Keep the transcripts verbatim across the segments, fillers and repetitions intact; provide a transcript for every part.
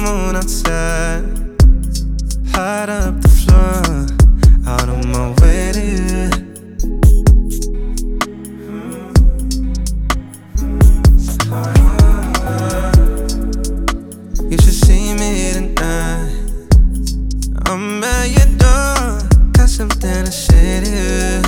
moon outside, hot up the floor, out of my way to you. You should see me tonight. I'm at your door, got something to say to you.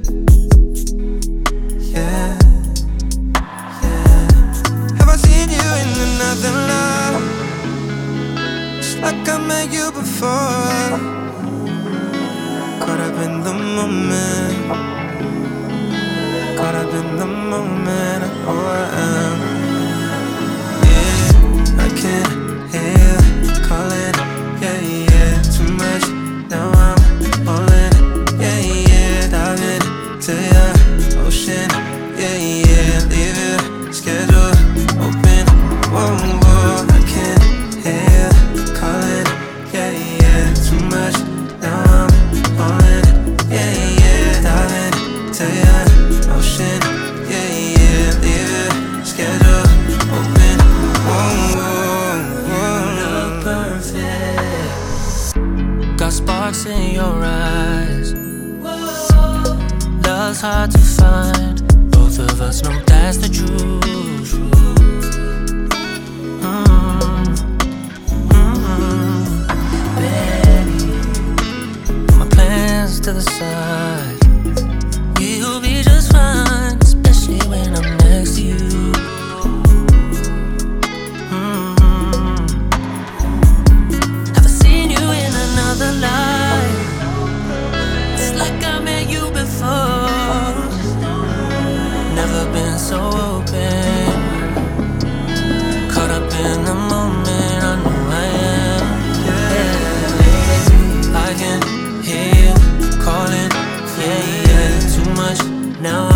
Yeah, yeah. Have I seen you in another love? It's like I met you before. Caught up in the moment, caught up in the moment. Oh, I am. Yeah, I can't hear you calling. Yeah, yeah, too much. Now I'm all in. Yeah, yeah, diving to your ocean. Yeah, yeah, leave your schedule open. Whoa, whoa, I can't hear you calling. Yeah, yeah, too much. Now I'm all in. Yeah, yeah, diving to your ocean. Yeah, yeah, leave your schedule open. Whoa, whoa, whoa. Look perfect. Got sparks in your eyes. Love's hard to find. Both of us know that's the truth. Mm-hmm. Mm-hmm. Baby, put my plans to the side. You'll be just fine, especially when I'm next to you. Mm-hmm. Have I seen you in another life? It's like I met you before. Never been so open. Caught up in the moment, I know I am. Yeah, I can hear you calling. Yeah, yeah, too much. Now